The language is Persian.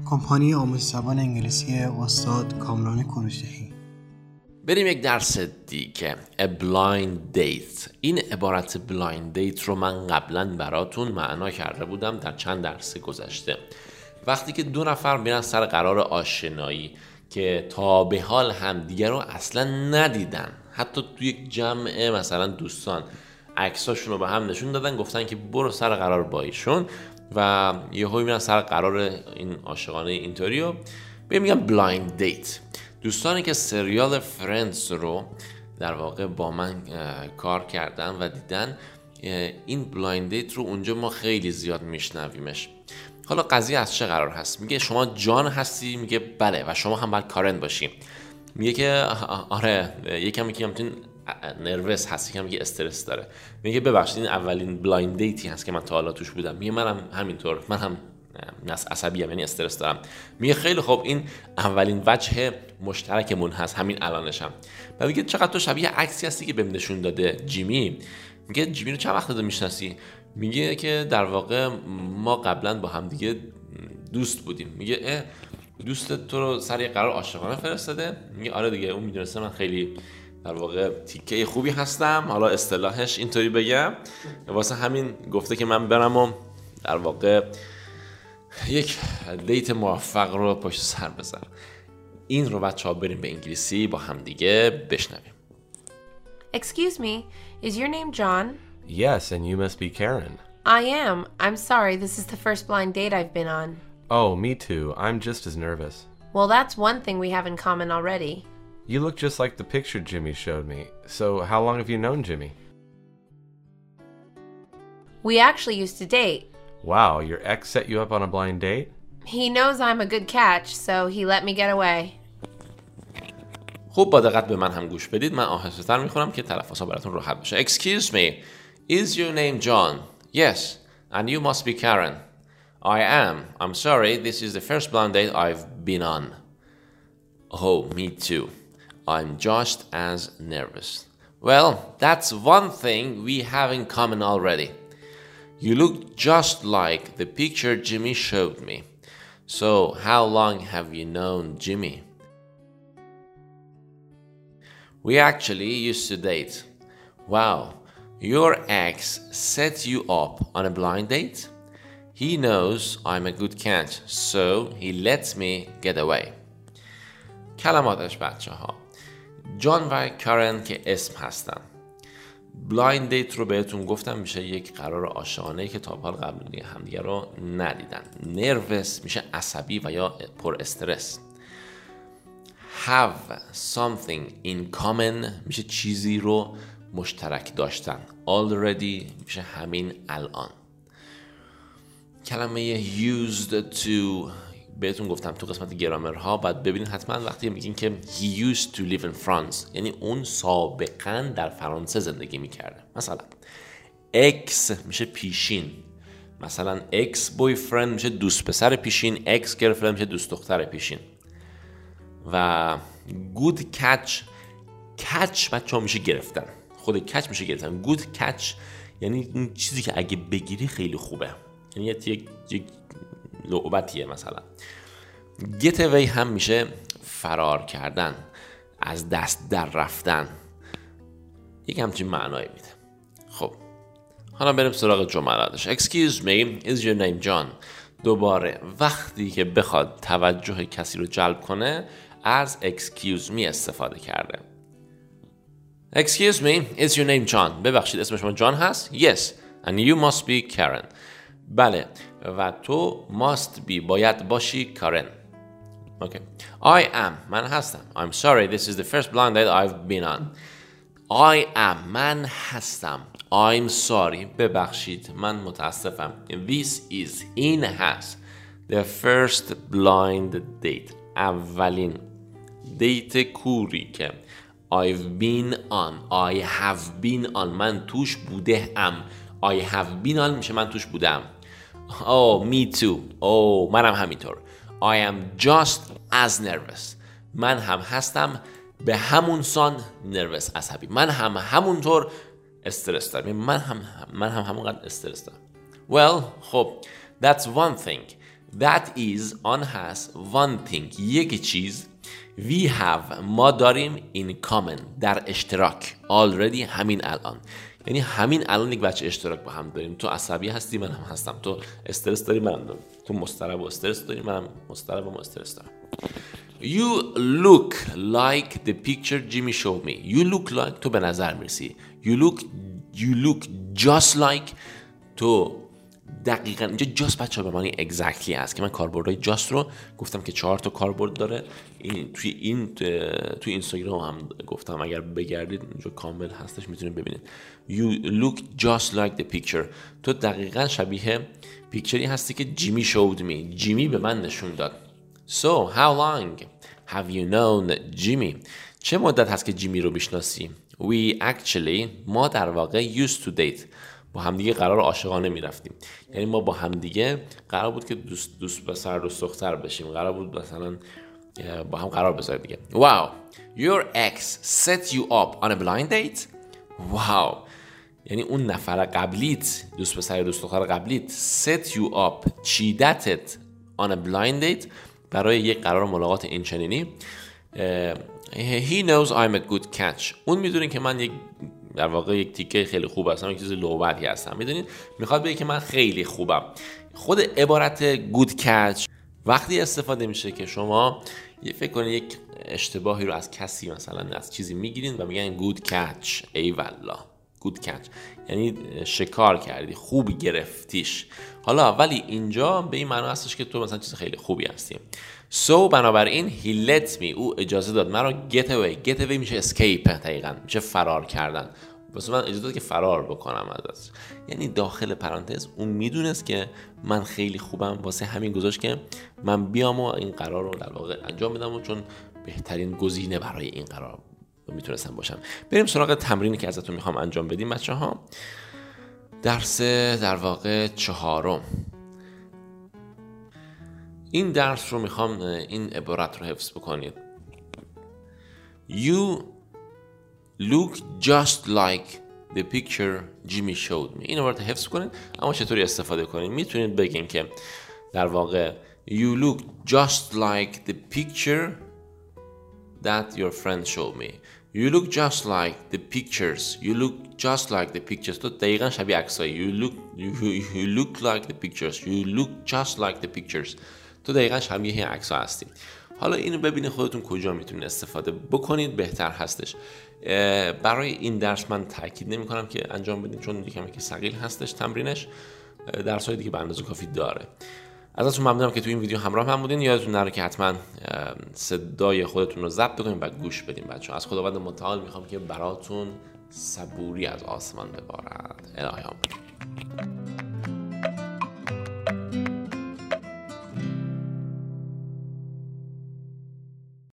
کمپانی آموزش زبان انگلیسی استاد کامران کروشدهی. بریم یک درس دیگه. A blind date. این عبارت blind date رو من قبلا براتون معنا کرده بودم در چند درس گذشته. وقتی که دو نفر میرن سر قرار آشنایی که تا به حال همدیگه رو اصلا ندیدن، حتی توی یک جمع مثلا دوستان عکساشون رو به هم نشون دادن، گفتن که برو سر قرار با ایشون و یهو میرن سر قرار این عاشقانه اینطوری رو میگن بلایند دیت. دوستانی که سریال فرندز رو در واقع با من کار کردن و دیدن، این بلایند دیت رو اونجا ما خیلی زیاد میشنویمش. حالا قضیه از چه قرار هست؟ میگه شما جان هستی؟ میگه بله. و شما هم باید کارن باشی. میگه که آره یکم که همتون نروس هست، یکم که استرس داره. میگه ببخشید این اولین بلایند دیتی هست که من تا حالا توش بودم. میگه منم همینطور، من هم عصبیم، یعنی استرس دارم. میگه خیلی خوب، این اولین وجه مشترکمون هست همین الانشم. و میگه چقدر تو شبیه عکسی هستی که بهم نشون داده جیمی. میگه جیمی رو چند وقت میشناسی؟ میگه که در واقع ما قبلا با هم دیگه دوست بودیم. میگه دوست تو رو سر یه قرار عاشقانه فرستاده؟ میگه آره دیگه، اون میدونسته من خیلی در واقع تیکه خوبی هستم، حالا اصطلاحش اینطوری بگم، واسه همین گفته که من برم و در واقع یک دیت موفق رو پشت سر بذارم. این رو بچه‌ها بریم به انگلیسی با هم دیگه بشنویم. Excuse me, is your name John? Yes, and you must be Karen. I am. I'm sorry, this is the first blind date I've been on. Oh, me too. I'm just as nervous. Well, that's one thing we have in common already. You look just like the picture Jimmy showed me. So, how long have you known Jimmy? We actually used to date. Wow, your ex set you up on a blind date? He knows I'm a good catch, so he let me get away. خوب با دقت به من هم گوش بدید. من آهسته‌تر میخونم که تلفظها براتون راحت بشه. Excuse me, is your name John? Yes, and you must be Karen. I am. I'm sorry, this is the first blind date I've been on. Oh, me too. I'm just as nervous. Well, that's one thing we have in common already. You look just like the picture Jimmy showed me. So, how long have you known Jimmy? We actually used to date. Wow, your ex set you up on a blind date? He knows I'm a good catch, so he lets me get away. کلماتش بچه ها: جان و کارن که اسم هستن. بلایند دیت رو بهتون گفتم میشه یک قرار عاشقانه‌ای که تا حال قبل همدیگه رو ندیدن. نروس میشه عصبی و یا پر استرس. have something in common میشه چیزی رو مشترک داشتن. already میشه همین الان. کلمه used to بهتون گفتم تو قسمت گرامرها باید ببینید حتما وقتی میگین که he used to live in France، یعنی اون سابقا در فرانسه زندگی میکرده. مثلا ex میشه پیشین، مثلا ex boyfriend میشه دوست پسر پیشین، ex girlfriend میشه دوست دختر پیشین. و good catch بچه ها میشه گرفتن، خود catch میشه گرفتن. good catch یعنی این چیزی که اگه بگیری خیلی خوبه، یعنی یک لعبتیه. مثلا get away هم میشه فرار کردن، از دست در رفتن، یک همچین معنایی میده. خب حالا بریم سراغ جملاتش. Excuse me, is your name John؟ دوباره وقتی که بخواد توجه کسی رو جلب کنه از excuse me استفاده کرده. Excuse me, is your name John؟ ببخشید اسم شما جان هست؟ Yes, and you must be Karen. بله و تو must be باید باشی کارن. Okay. I am من هستم. I'm sorry, this is the first blind date I've been on. I am من هستم. I'm sorry ببخشید من متاسفم. This is این هست the first blind date اولین دیت کوری که I've been on I have been on من توش بوده ام. I have been on میشه من توش بودم. Oh me too. Oh منم همینطور. I am just as nervous من هم هستم به همون سان nervous عصبی. من هم همونطور استرس دارم. من هم همونقدر استرس دارم. Well خب that's one thing That is آن هست one thing یک چیز we have ما داریم in common در اشتراک already همین الان. یعنی همین الان یک بچه اشتراک با هم داریم. تو عصبی هستی منم هستم، تو استرس داری منم دارم، تو مضطرب و استرس داری منم مضطرب و استرس دارم. You look like the picture Jimmy showed me. You look like تو به نظر میرسی. You look just like تو دقیقاً اینجا just بچه ها به معنی exactly هست که من کاربردهای just رو گفتم که 4 تا کاربرد داره. توی اینستاگرام هم گفتم اگر بگردید اینجا کامل هستش میتونید ببینید. You look just like the picture. تو دقیقاً شبیه پیکچری هستی که جیمی showed me. جیمی به من نشون داد. So how long have you known Jimmy? چه مدت هست که جیمی رو میشناسی؟ We actually ما در واقع used to date. با همدیگه قرار عاشقانه میرفتیم. یعنی ما با همدیگه قرار بود که دوست پسر دوست دختر بشیم. قرار بود مثلا با هم قرار بذاریم دیگه. Wow, your ex set you up on a blind date? Wow. یعنی اون نفر قبلیت، دوست پسر دوست دختر قبلیت set you up چیدتت on a blind date برای یک قرار ملاقات اینچنینی. He knows I'm a good catch. اون میدونه که من در واقع یک تیکه خیلی خوب هستم، یک چیز لوبتی هستم. میدونید میخواد بگه که من خیلی خوبم. خود عبارت good catch وقتی استفاده میشه که شما فکر کنید یک اشتباهی رو از کسی مثلا از چیزی میگیرین و میگن good catch. ای والله good catch یعنی شکار کردی، خوب گرفتیش. حالا ولی اینجا به این معنی هستش که تو مثلا چیز خیلی خوبی هستی. So بنابراین he let me او اجازه داد مرا get away میشه escape، دقیقاً میشه فرار کردن. واسه من اجازه داد که فرار بکنم ازش. یعنی داخل پرانتز اون میدونست که من خیلی خوبم، واسه همین گذاشت که من بیام و این قرار رو در واقع انجام بدم و چون بهترین گزینه برای این قرار میتونستم باشم. بریم سراغ تمرینی که ازتون میخوام انجام بدیم بچه‌ها. درس در واقع 4. این درس رو میخوام این عبارت رو حفظ بکنید. You look just like the picture Jimmy showed me. این عبارت رو حفظ کنید. اما چطوری استفاده کنید؟ میتونید بگین که در واقع You look just like the picture that your friend showed me. You look just like the pictures. You look just like the pictures. تو دقیقاً شبیه عکسایی. You look like the pictures. You look just like the pictures. تو دقیقاً شبیه عکس‌ها هستی. حالا اینو ببینید خودتون کجا میتونید استفاده بکنید بهتر هستش. برای این درس من تاکید نمی‌کنم که انجام بدین چون یکم که ثقیل هستش تمرینش. درس‌های دیگه به اندازه کافی داره. ازتون ممنونم که تو این ویدیو همراه من بودین. یادتون نره که حتما صدای خودتون رو ضبط بکنین و گوش بدین بچه‌ها. از خداوند متعال میخوام که براتون صبوری از آسمان ببارد. الهی آمین.